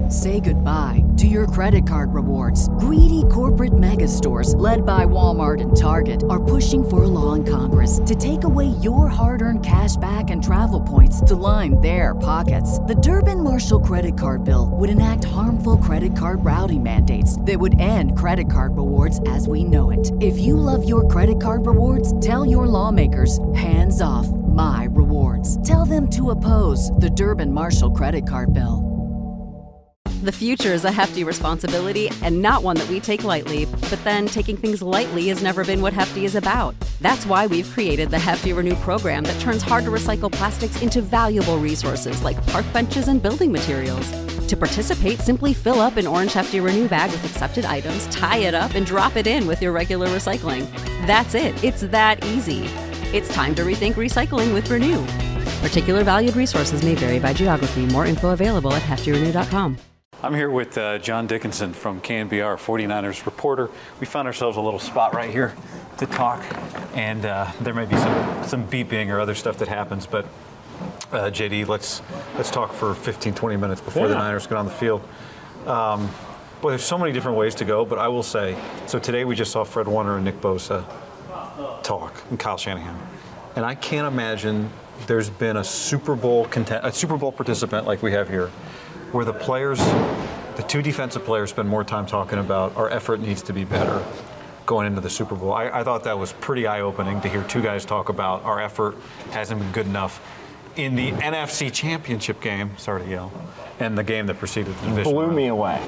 Say goodbye to your credit card rewards. Greedy corporate mega stores, led by Walmart and Target, are pushing for a law in Congress to take away your hard-earned cash back and travel points to line their pockets. The Durbin-Marshall credit card bill would enact harmful credit card routing mandates that would end credit card rewards as we know it. If you love your credit card rewards, tell your lawmakers, hands off my rewards. Tell them to oppose the Durbin-Marshall credit card bill. The future is a hefty responsibility and not one that we take lightly, but then taking things lightly has never been what Hefty is about. That's why we've created the Hefty Renew program that turns hard-to-recycle plastics into valuable resources like park benches and building materials. To participate, simply fill up an orange Hefty Renew bag with accepted items, tie it up, and drop it in with your regular recycling. That's it. It's that easy. It's time to rethink recycling with Renew. Particular valued resources may vary by geography. More info available at heftyrenew.com. I'm here with John Dickinson from KNBR, 49ers reporter. We found ourselves a little spot right here to talk, and there may be some beeping or other stuff that happens, but JD, let's talk for 15, 20 minutes before the Niners get on the field. Well, there's so many different ways to go, but I will say, so today we just saw Fred Warner and Nick Bosa talk, and Kyle Shanahan, and I can't imagine there's been a Super Bowl participant like we have here, where the two defensive players spend more time talking about our effort needs to be better going into the Super Bowl. I thought that was pretty eye-opening to hear two guys talk about our effort hasn't been good enough in the NFC Championship game, sorry to yell, and the game that preceded the division. Blew me away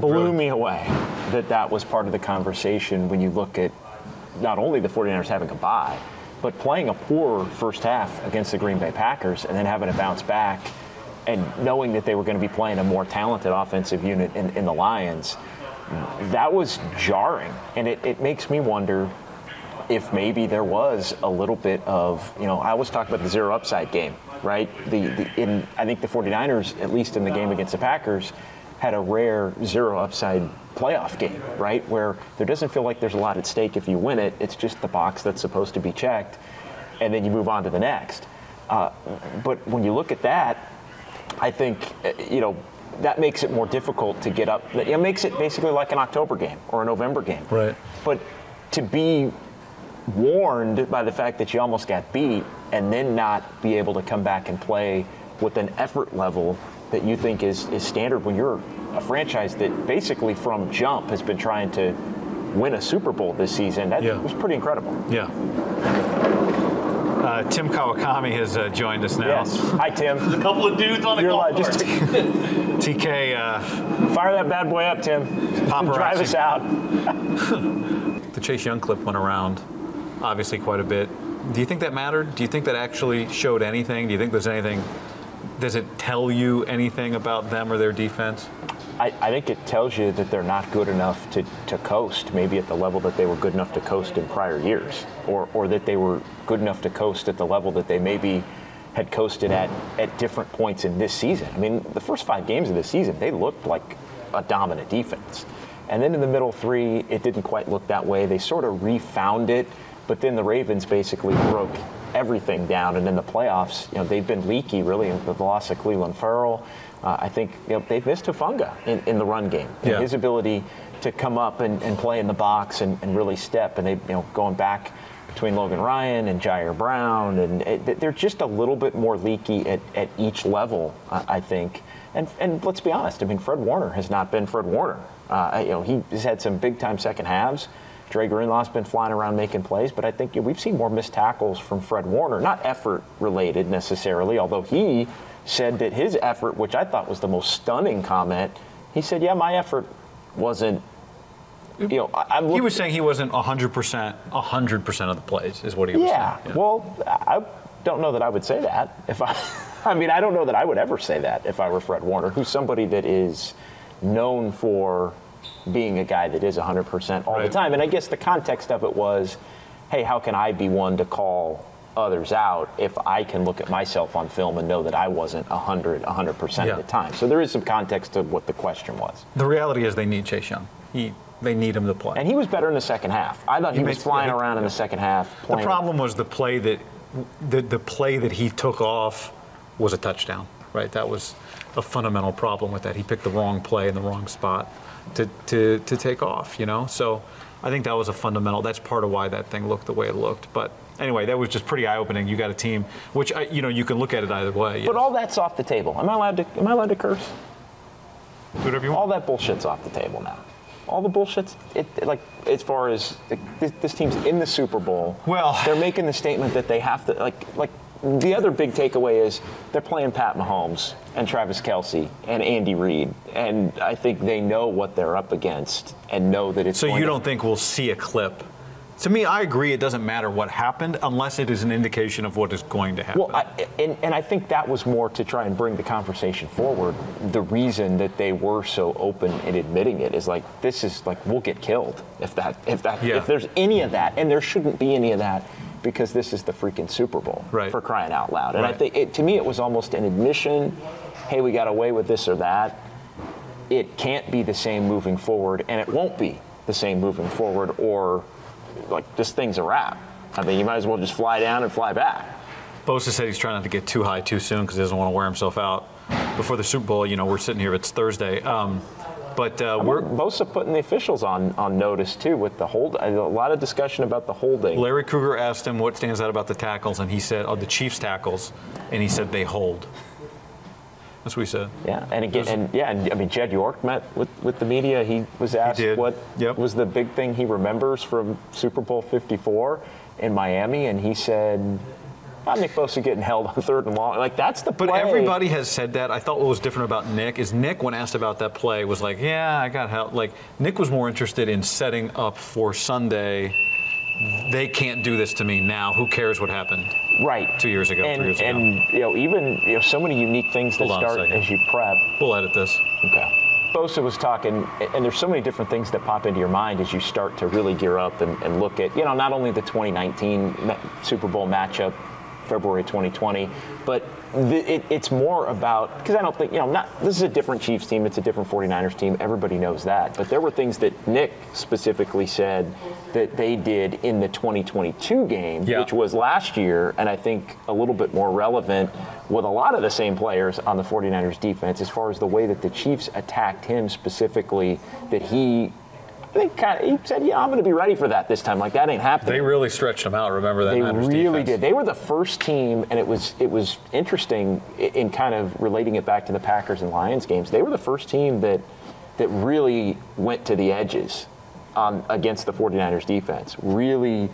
that was part of the conversation when you look at not only the 49ers having a bye, but playing a poor first half against the Green Bay Packers and then having to bounce back and knowing that they were going to be playing a more talented offensive unit in the Lions. That was jarring. And it makes me wonder if maybe there was a little bit of, I always talk about the zero upside game, right? I think the 49ers, at least in the game against the Packers, had a rare zero upside playoff game, right? Where there doesn't feel like there's a lot at stake if you win it. It's just the box that's supposed to be checked, and then you move on to the next. But when you look at that, I think, that makes it more difficult to get up. It makes it basically like an October game or a November game. Right. But to be warned by the fact that you almost got beat and then not be able to come back and play with an effort level that you think is standard when you're a franchise that basically from jump has been trying to win a Super Bowl this season, that was pretty incredible. Yeah. Tim Kawakami has joined us now. Yes. Hi, Tim. There's a couple of dudes on the golf cart. TK. Fire that bad boy up, Tim. Paparazzi. Drive us out. The Chase Young clip went around, obviously, quite a bit. Do you think that mattered? Do you think that actually showed anything? Do you think there's anything? Does it tell you anything about them or their defense? I think it tells you that they're not good enough to coast, maybe at the level that they were good enough to coast in prior years, or that they were good enough to coast at the level that they maybe had coasted at different points in this season. I mean, the first 5 games of this season, they looked like a dominant defense. And then in the middle 3, it didn't quite look that way. They sort of refound it, but then the Ravens basically broke everything down. And in the playoffs, they've been leaky, really, with the loss of Cleveland Farrell. I think they've missed Hufanga in the run game. And his ability to come up and play in the box and really step. And they, going back between Logan Ryan and Jair Brown, and they're just a little bit more leaky at each level, I think. And let's be honest. I mean, Fred Warner has not been Fred Warner. He's had some big time second halves. Dre Greenlaw's been flying around making plays, but I think we've seen more missed tackles from Fred Warner, not effort related necessarily, although he said that his effort, which I thought was the most stunning comment, he said, my effort wasn't, he was saying he wasn't 100% of the plays is what he was saying. Yeah, well, I don't know that I would say that. I don't know that I would ever say that if I were Fred Warner, who's somebody that is known for being a guy that is 100% all the time. And I guess the context of it was, hey, how can I be one to call others out if I can look at myself on film and know that I wasn't 100% of the time. So there is some context to what the question was. The reality is they need Chase Young. They need him to play. And he was better in the second half. I thought he was flying around in the second half. The problem was the play that he took off was a touchdown, right? That was a fundamental problem with that. He picked the wrong play in the wrong spot to take off, you know? So I think that was a fundamental, that's part of why that thing looked the way it looked. But anyway, that was just pretty eye-opening. You got a team, which, you can look at it either way. But all that's off the table. Am I allowed to curse? Do whatever you want. All that bullshit's off the table now. All the bullshit's, like, as far as this team's in the Super Bowl, well, they're making the statement that they have to, like the other big takeaway is they're playing Pat Mahomes and Travis Kelce and Andy Reid, and I think they know what they're up against and know that it's. So you don't think we'll see a clip? To me, I agree. It doesn't matter what happened unless it is an indication of what is going to happen. Well, and I think that was more to try and bring the conversation forward. The reason that they were so open in admitting it is like, this is like, we'll get killed if there's any of that, and there shouldn't be any of that because this is the freaking Super Bowl, right, for crying out loud. And right. I think to me it was almost an admission. Hey, we got away with this or that. It can't be the same moving forward, and it won't be the same moving forward, or like this thing's a wrap. I mean, you might as well just fly down and fly back. Bosa said he's trying not to get too high too soon because he doesn't want to wear himself out before the Super Bowl. You know, we're sitting here, it's Thursday. We're Bosa putting the officials on notice too with the hold. A lot of discussion about the holding. Larry Krueger asked him what stands out about the tackles, and he said, the Chiefs tackles, and he said they hold. That's what he said. Yeah, and again, I mean, Jed York met with the media. He was asked what was the big thing he remembers from Super Bowl 54 in Miami, and he said, Nick Bosa getting held on 3rd and long. Like, that's the play. But everybody has said that. I thought what was different about Nick is Nick, when asked about that play, was like, yeah, I got help. Like, Nick was more interested in setting up for Sunday. They can't do this to me now. Who cares what happened? Right. 2 years ago, 3 years ago. And, even, so many unique things that start as you prep. We'll edit this. Okay. Bosa was talking, and there's so many different things that pop into your mind as you start to really gear up and look at, not only the 2019 Super Bowl matchup, February 2020, but it's more about, because I don't think, this is a different Chiefs team, it's a different 49ers team, everybody knows that, but there were things that Nick specifically said that they did in the 2022 game, which was last year, and I think a little bit more relevant with a lot of the same players on the 49ers defense, as far as the way that the Chiefs attacked him specifically, that he said, I'm going to be ready for that this time. Like, that ain't happening. They really stretched him out, remember that? They really did. They were the first team, and it was interesting in kind of relating it back to the Packers and Lions games. They were the first team that really went to the edges against the 49ers defense. Really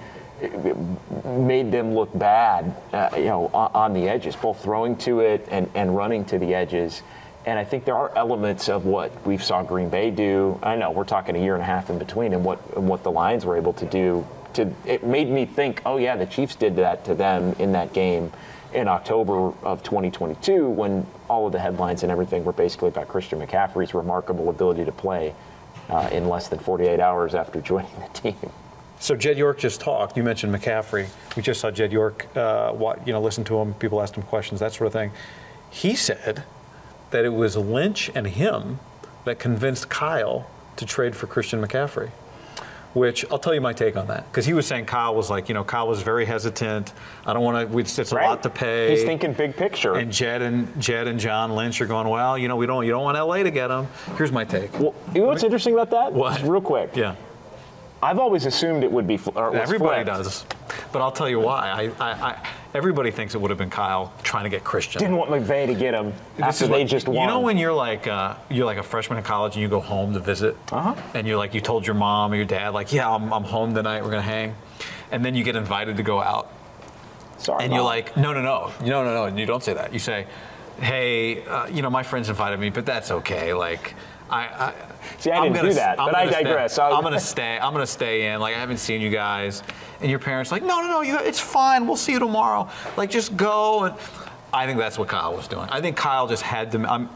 made them look bad, on the edges, both throwing to it and running to the edges. And I think there are elements of what we saw Green Bay do. I know we're talking a year and a half in between, and what the Lions were able to do. It made me think, oh yeah, the Chiefs did that to them in that game in October of 2022, when all of the headlines and everything were basically about Christian McCaffrey's remarkable ability to play in less than 48 hours after joining the team. So Jed York just talked. You mentioned McCaffrey. We just saw Jed York. Listen to him. People asked him questions, that sort of thing. He said that it was Lynch and him that convinced Kyle to trade for Christian McCaffrey, which I'll tell you my take on that. Because he was saying Kyle was like, Kyle was very hesitant. I don't want to, it's a lot to pay. He's thinking big picture. And Jed and John Lynch are going, well, you don't want LA to get him. Here's my take. Well, you know what's interesting about that? What? Just real quick. Yeah. I've always assumed it would be Everybody flipped. does. But I'll tell you why. Everybody thinks it would have been Kyle trying to get Christian. Didn't want McVay to get him after they just won. You know when you're like a freshman in college and you go home to visit, and you told your mom or your dad, like, yeah, I'm home tonight, we're gonna hang, and then you get invited to go out. Sorry, and Mom. you're like, no, and you don't say that. You say, hey, my friends invited me, but that's okay. Like, See, I didn't do that, but I digress. I'm gonna stay in. Like, I haven't seen you guys, and your parents like, no, it's fine. We'll see you tomorrow. Like, just go. And I think that's what Kyle was doing. I think Kyle had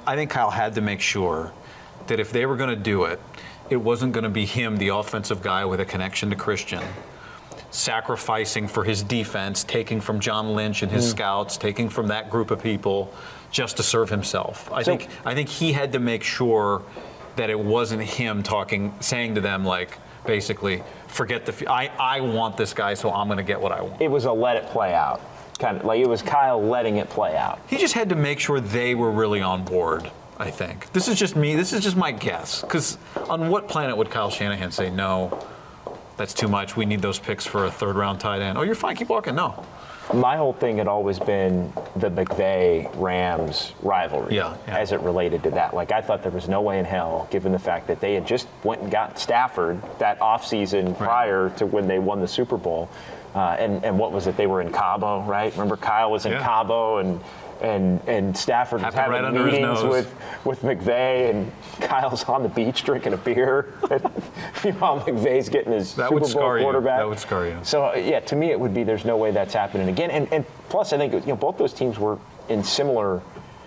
to make sure that if they were going to do it, it wasn't going to be him, the offensive guy with a connection to Christian, sacrificing for his defense, taking from John Lynch and his scouts, taking from that group of people, just to serve himself. I think he had to make sure that it wasn't him saying to them, like, basically, forget I want this guy, so I'm going to get what I want. It was a let it play out. kind of like it was Kyle letting it play out. He just had to make sure they were really on board, I think. This is just me. This is just my guess. Because on what planet would Kyle Shanahan say, no, that's too much. We need those picks for a third-round tight end. Oh, you're fine. Keep walking. No. My whole thing had always been the McVay-Rams rivalry as it related to that. Like, I thought there was no way in hell, given the fact that they had just went and got Stafford that offseason prior to when they won the Super Bowl. And what was it? They were in Cabo, right? Remember Kyle was in Cabo and Stafford was having meetings with McVay, and Kyle's on the beach drinking a beer. Meanwhile, McVay's getting his Super Bowl quarterback. That would scar you. So, yeah, to me it would be there's no way that's happening again. And plus, I think both those teams were in similar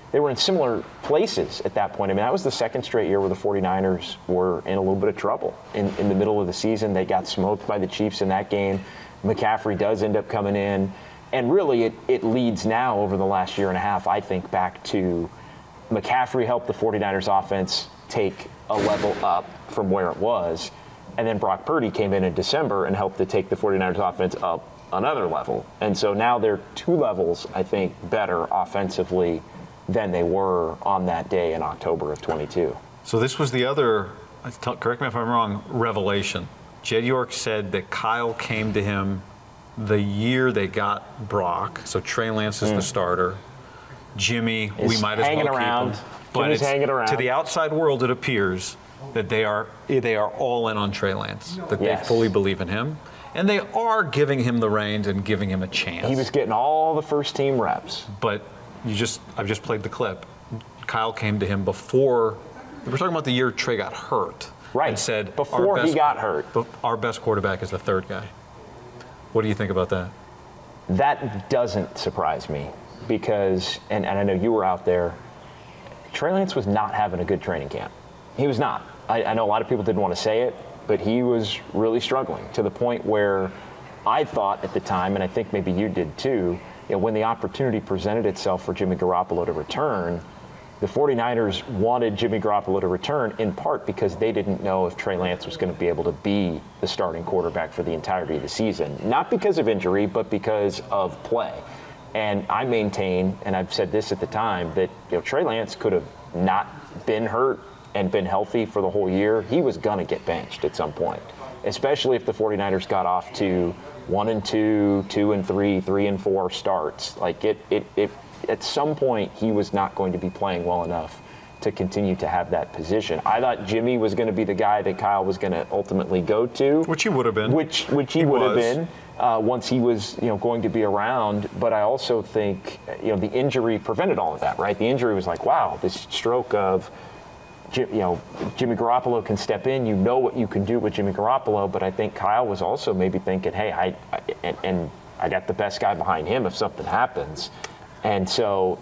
places at that point. I mean, that was the second straight year where the 49ers were in a little bit of trouble. In the middle of the season, they got smoked by the Chiefs in that game. McCaffrey does end up coming in. And really, it leads now over the last year and a half, I think, back to McCaffrey helped the 49ers offense take a level up from where it was. And then Brock Purdy came in December and helped to take the 49ers offense up another level. And so now they're 2 levels, I think, better offensively than they were on that day in October of 22. So this was the other, correct me if I'm wrong, revelation. Jed York said that Kyle came to him the year they got Brock, so Trey Lance is the starter. Jimmy, we might as well keep him. But Jimmy's hanging around. To the outside world, it appears that they are all in on Trey Lance, that they fully believe in him, and they are giving him the reins and giving him a chance. He was getting all the first team reps. But I've just played the clip. Kyle came to him before. We're talking about the year Trey got hurt. Right. And said before he got hurt, our best quarterback is the third guy. What do you think about that? That doesn't surprise me because, and I know you were out there, Trey Lance was not having a good training camp. He was not. I know a lot of people didn't want to say it, but he was really struggling to the point where I thought at the time, and I think maybe you did too, when the opportunity presented itself for Jimmy Garoppolo to return, the 49ers wanted Jimmy Garoppolo to return in part because they didn't know if Trey Lance was going to be able to be the starting quarterback for the entirety of the season. Not because of injury, but because of play. And I maintain, and I've said this at the time, that Trey Lance could have not been hurt and been healthy for the whole year. He was going to get benched at some point, especially if the 49ers got off to 1-2, 2-3, 3-4 starts. Like at some point, he was not going to be playing well enough to continue to have that position. I thought Jimmy was going to be the guy that Kyle was going to ultimately go to. Which he would have been. Which he would have been once he was going to be around. But I also think the injury prevented all of that, right? The injury was like, wow, this stroke of Jimmy Garoppolo can step in. You know what you can do with Jimmy Garoppolo. But I think Kyle was also maybe thinking, hey, I got the best guy behind him if something happens. And so,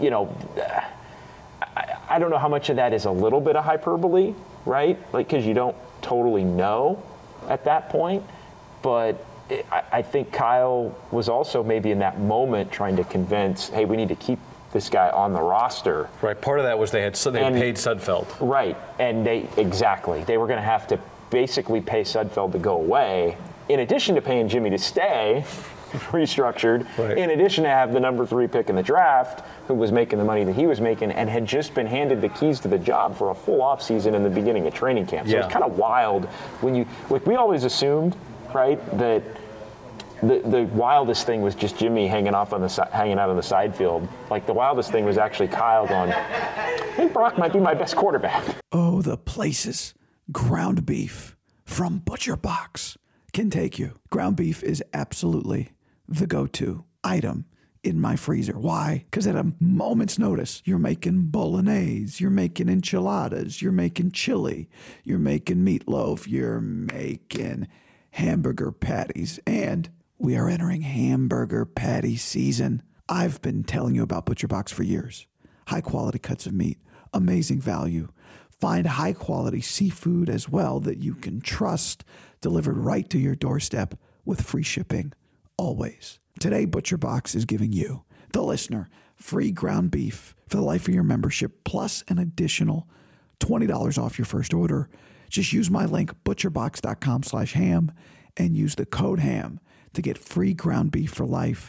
I don't know how much of that is a little bit of hyperbole, right? Like, because you don't totally know at that point. But I think Kyle was also maybe in that moment trying to convince, hey, we need to keep this guy on the roster. Right. Part of that was they paid Sudfeld. Right. And they were going to have to basically pay Sudfeld to go away, in addition to paying Jimmy to stay. Restructured, in addition to have the number 3 pick in the draft, who was making the money that he was making and had just been handed the keys to the job for a full offseason in the beginning of training camp. So it's kind of wild when we always assumed, right, that the wildest thing was just Jimmy hanging out on the side field. Like, the wildest thing was actually Kyle going, I think Brock might be my best quarterback. Oh, the places ground beef from Butcher Box can take you. Ground beef is absolutely the go-to item in my freezer. Why? Because at a moment's notice, you're making bolognese, you're making enchiladas, you're making chili, you're making meatloaf, you're making hamburger patties, and we are entering hamburger patty season. I've been telling you about Butcher Box for years. High quality cuts of meat, amazing value. Find high quality seafood as well that you can trust, delivered right to your doorstep with free shipping, always. Today, Butcher Box is giving you, the listener, free ground beef for the life of your membership, plus an additional $20 off your first order. Just use my link, butcherbox.com/ham, and use the code HAM to get free ground beef for life,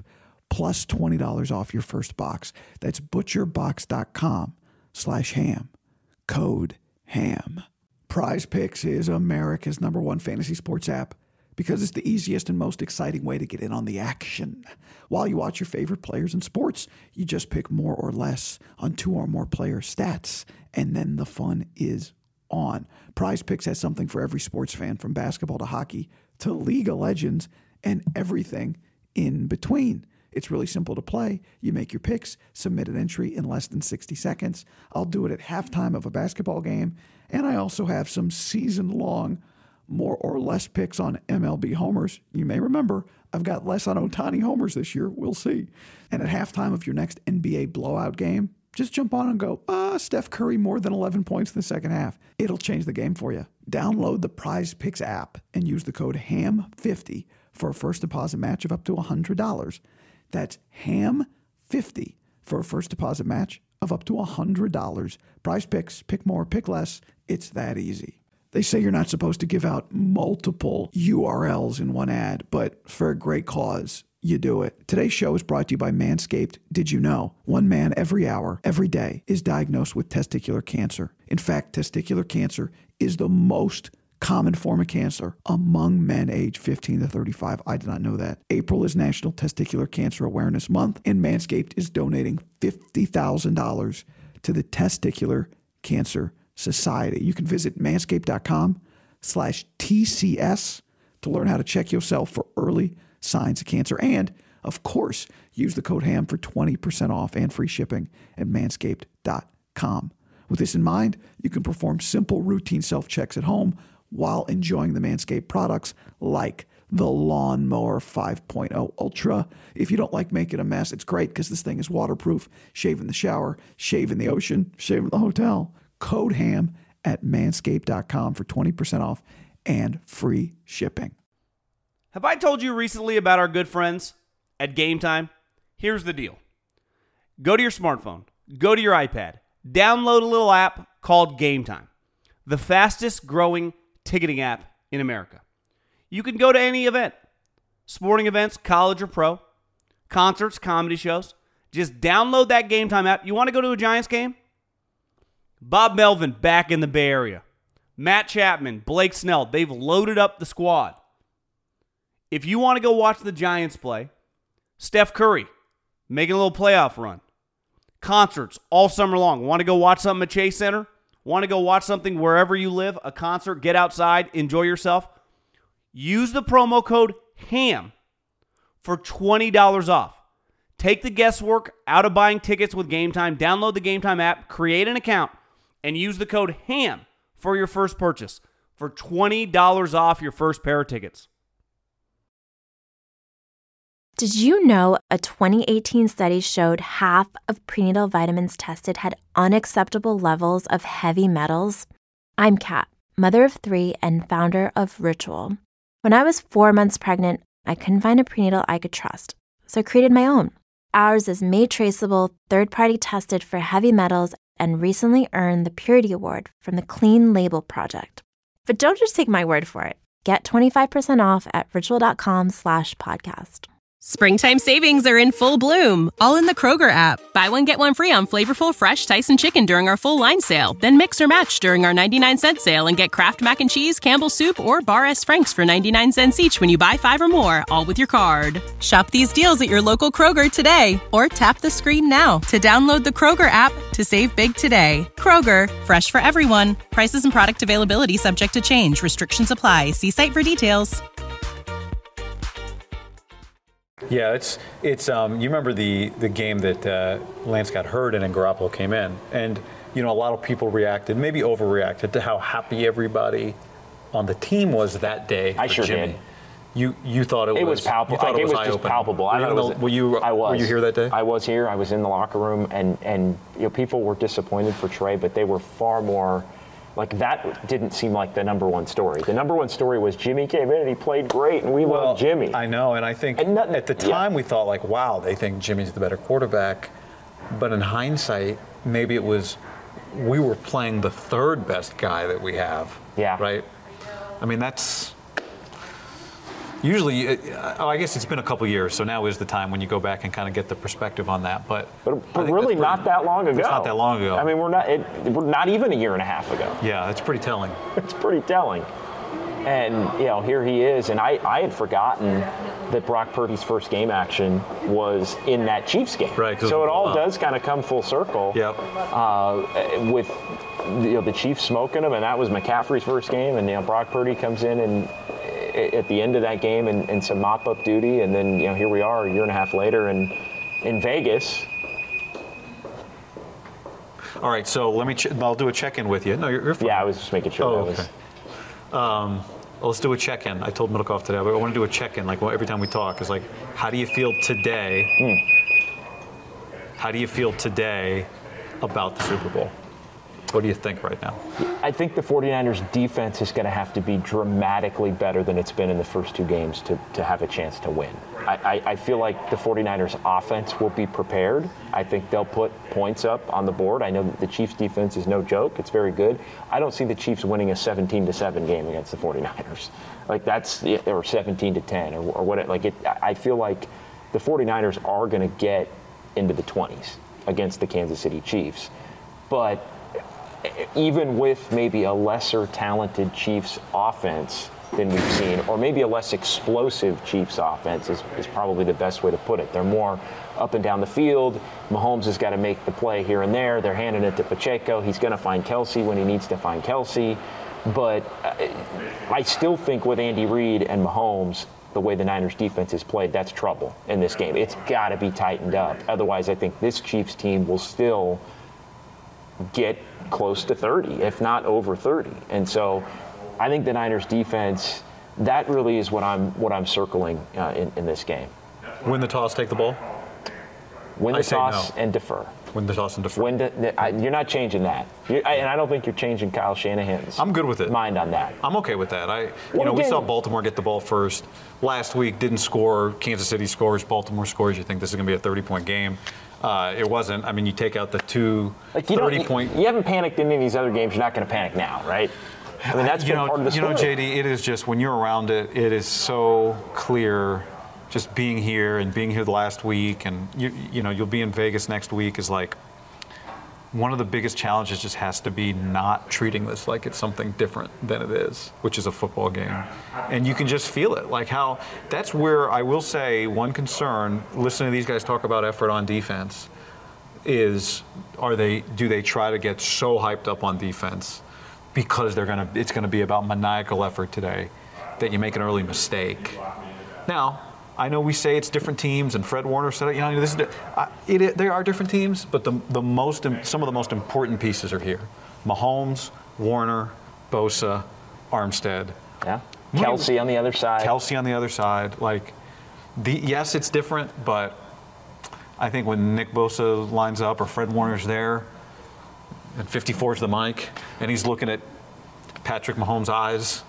plus $20 off your first box. That's butcherbox.com/ham. Code HAM. Prize Picks is America's #1 fantasy sports app because it's the easiest and most exciting way to get in on the action. While you watch your favorite players in sports, you just pick more or less on 2 or more player stats, and then the fun is on. Prize Picks has something for every sports fan, from basketball to hockey to League of Legends and everything in between. It's really simple to play. You make your picks, submit an entry in less than 60 seconds. I'll do it at halftime of a basketball game, and I also have some season-long more or less picks on MLB homers. You may remember I've got less on Ohtani homers this year. We'll see. And at halftime of your next NBA blowout game, just jump on and go, Steph Curry more than 11 points in the second half. It'll change the game for you. Download the Prize Picks app and use the code HAM50 for a first deposit match of up to $100. That's HAM50 for a first deposit match of up to $100. Prize Picks, pick more, pick less. It's that easy. They say you're not supposed to give out multiple URLs in one ad, but for a great cause, you do it. Today's show is brought to you by Manscaped. Did you know 1 man every hour, every day is diagnosed with testicular cancer? In fact, testicular cancer is the most common form of cancer among men aged 15 to 35. I did not know that. April is National Testicular Cancer Awareness Month, and Manscaped is donating $50,000 to the Testicular Cancer Society. You can visit manscaped.com/TCS to learn how to check yourself for early signs of cancer. And, of course, use the code HAM for 20% off and free shipping at manscaped.com. With this in mind, you can perform simple routine self-checks at home while enjoying the Manscaped products like the Lawnmower 5.0 Ultra. If you don't like making a mess, it's great because this thing is waterproof. Shave in the shower, shave in the ocean, shave in the hotel. Code HAM at manscaped.com for 20% off and free shipping. Have I told you recently about our good friends at Game Time? Here's the deal. Go to your smartphone, go to your iPad, download a little app called Game Time, the fastest growing ticketing app in America. You can go to any event, sporting events, college or pro, concerts, comedy shows. Just download that Game Time app. You want to go to a Giants game? Bob Melvin back in the Bay Area. Matt Chapman, Blake Snell, they've loaded up the squad. If you want to go watch the Giants play, Steph Curry making a little playoff run. Concerts all summer long. Want to go watch something at Chase Center? Want to go watch something wherever you live? A concert, get outside, enjoy yourself? Use the promo code HAM for $20 off. Take the guesswork out of buying tickets with Game Time. Download the Game Time app, create an account, and use the code HAM for your first purchase for $20 off your first pair of tickets. Did you know a 2018 study showed half of prenatal vitamins tested had unacceptable levels of heavy metals? I'm Kat, mother of 3 and founder of Ritual. When I was 4 months pregnant, I couldn't find a prenatal I could trust, so I created my own. Ours is made traceable, third-party tested for heavy metals, and recently earned the Purity Award from the Clean Label Project. But don't just take my word for it. Get 25% off at ritual.com/podcast. Springtime savings are in full bloom, all in the Kroger app. Buy one, get one free on flavorful fresh Tyson chicken during our full line sale. Then mix or match during our 99-cent sale and get Kraft Mac and Cheese, Campbell's Soup, or Bar S. Frank's for 99 cents each when you buy 5 or more, all with your card. Shop these deals at your local Kroger today, or tap the screen now to download the Kroger app to save big today. Kroger, fresh for everyone. Prices and product availability subject to change. Restrictions apply. See site for details. Yeah, it's you remember the game that Lance got hurt in and Garoppolo came in, and a lot of people reacted, maybe overreacted to how happy everybody on the team was that day. I sure Jimmy. did. You thought it was palpable. It was just palpable. Were you here that day? I was here. I was in the locker room, and people were disappointed for Trey, but they were far more. Like, that didn't seem like the number one story. The number one story was Jimmy came in and he played great, and we love Jimmy. I know, and I think at the time we thought, like, wow, they think Jimmy's the better quarterback. But in hindsight, maybe it was we were playing the third best guy that we have. Yeah. Right? I mean, that's Usually, I guess it's been a couple years, so now is the time when you go back and kind of get the perspective on that. But really not that long ago. It's not that long ago. I mean, we're not even a year and a half ago. Yeah, it's pretty telling. It's pretty telling. And, here he is. And I had forgotten that Brock Purdy's first game action was in that Chiefs game. Right. So it all does kind of come full circle. Yep. With the Chiefs smoking him, and that was McCaffrey's first game. And, Brock Purdy comes in and at the end of that game and some mop-up duty. And then, here we are a year and a half later in Vegas. All right, so I'll do a check-in with you. No, you're fine. Yeah, I was just making sure okay. Let's do a check-in. I told Middlecoff today, but I want to do a check-in. Like every time we talk, is like, how do you feel today? How do you feel today about the Super Bowl? What do you think right now? I think the 49ers defense is going to have to be dramatically better than it's been in the first two games to have a chance to win. I feel like the 49ers offense will be prepared. I think they'll put points up on the board. I know that the Chiefs defense is no joke. It's very good. I don't see the Chiefs winning a 17-7 game against the 49ers. Like that's, or 17-10 or what, I feel like the 49ers are going to get into the 20s against the Kansas City Chiefs. But even with maybe a lesser talented Chiefs offense than we've seen, or maybe a less explosive Chiefs offense is probably the best way to put it. They're more up and down the field. Mahomes has got to make the play here and there. They're handing it to Pacheco. He's going to find Kelsey when he needs to find Kelsey. But I still think with Andy Reid and Mahomes, the way the Niners defense is played, that's trouble in this game. It's got to be tightened up. Otherwise, I think this Chiefs team will still get close to 30, if not over 30. And so I think the Niners defense, that really is what I'm circling in this game. Win the toss, take the ball? Win the toss and defer. Win the toss and defer. You're not changing that. And I don't think you're changing Kyle Shanahan's I'm good with it. mind on that. I'm okay with that. We saw Baltimore get the ball first. Last week, didn't score. Kansas City scores. Baltimore scores. You think this is going to be a 30-point game. It wasn't. I mean, you take out the two 30-point. You haven't panicked in any of these other games. You're not going to panic now, right? I mean, that's been part of the story. JD, it is just when you're around it, it is so clear. Just being here the last week, and you'll be in Vegas next week is like one of the biggest challenges. Just has to be not treating this like it's something different than it is, which is a football game, and you can just feel it. Like how that's where I will say one concern. Listening to these guys talk about effort on defense is do they try to get so hyped up on defense because it's gonna be about maniacal effort today that you make an early mistake. Now, I know we say it's different teams, and Fred Warner said it. They are different teams, but some of the most important pieces are here: Mahomes, Warner, Bosa, Armstead. Yeah. Kelsey on the other side. Yes, it's different, but I think when Nick Bosa lines up or Fred Warner's there, and 54's the mic, and he's looking at Patrick Mahomes' eyes,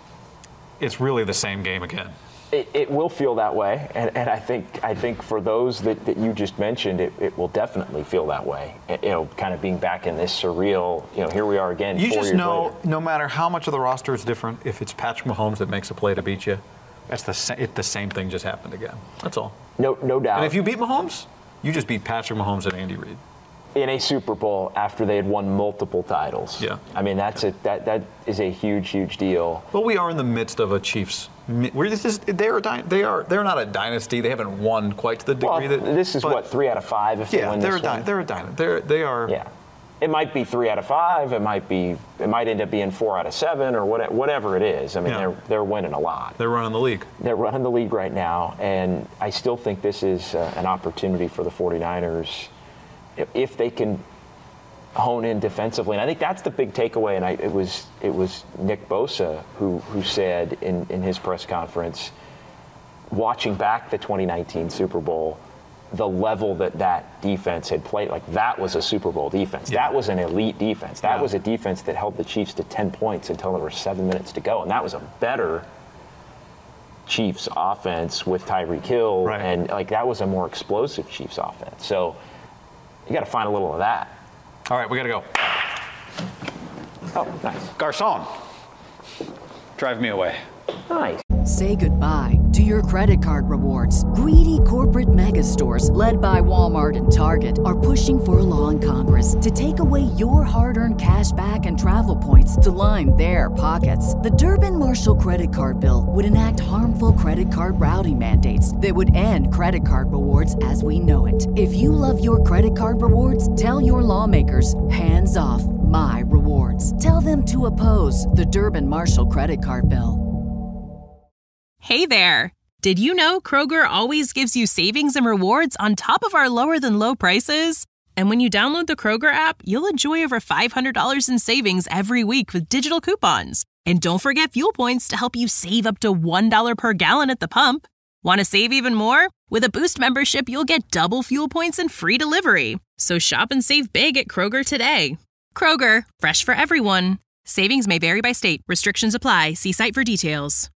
it's really the same game again. It will feel that way, and I think for those that you just mentioned, it will definitely feel that way. Kind of being back in this surreal. Here we are again. You just know, no matter how much of the roster is different, if it's Patrick Mahomes that makes a play to beat you, the same thing just happened again. That's all. No doubt. And if you beat Mahomes, you just beat Patrick Mahomes and Andy Reid. In a Super Bowl after they had won multiple titles. Yeah. I mean, that is a huge deal. But we are in the midst of a Chiefs. They're not a dynasty. They haven't won quite to the degree that. This is 3 out of 5 if they win this one. They're a dynasty. They are. Yeah. It might be 3 out of 5. It might end up being 4 out of 7 or whatever it is. I mean, they're winning a lot. They're running the league. They're running the league right now, and I still think this is an opportunity for the 49ers. If they can hone in defensively, and I think that's the big takeaway. And it was Nick Bosa who said in his press conference, watching back the 2019 Super Bowl, the level that defense had played, like that was a Super Bowl defense. Yeah. That was an elite defense. That was a defense that held the Chiefs to 10 points until there were 7 minutes to go, and that was a better Chiefs offense with Tyreek Hill, and that was a more explosive Chiefs offense. So you got to find a little of that. All right, we got to go. Oh, nice. Garçon, drive me away. Nice. Say goodbye to your credit card rewards. Greedy corporate mega stores, led by Walmart and Target, are pushing for a law in Congress to take away your hard-earned cash back and travel points to line their pockets. The Durbin-Marshall credit card bill would enact harmful credit card routing mandates that would end credit card rewards as we know it. If you love your credit card rewards, tell your lawmakers, hands off my rewards. Tell them to oppose the Durbin-Marshall credit card bill. Hey there! Did you know Kroger always gives you savings and rewards on top of our lower-than-low prices? And when you download the Kroger app, you'll enjoy over $500 in savings every week with digital coupons. And don't forget fuel points to help you save up to $1 per gallon at the pump. Want to save even more? With a Boost membership, you'll get double fuel points and free delivery. So shop and save big at Kroger today. Kroger, fresh for everyone. Savings may vary by state. Restrictions apply. See site for details.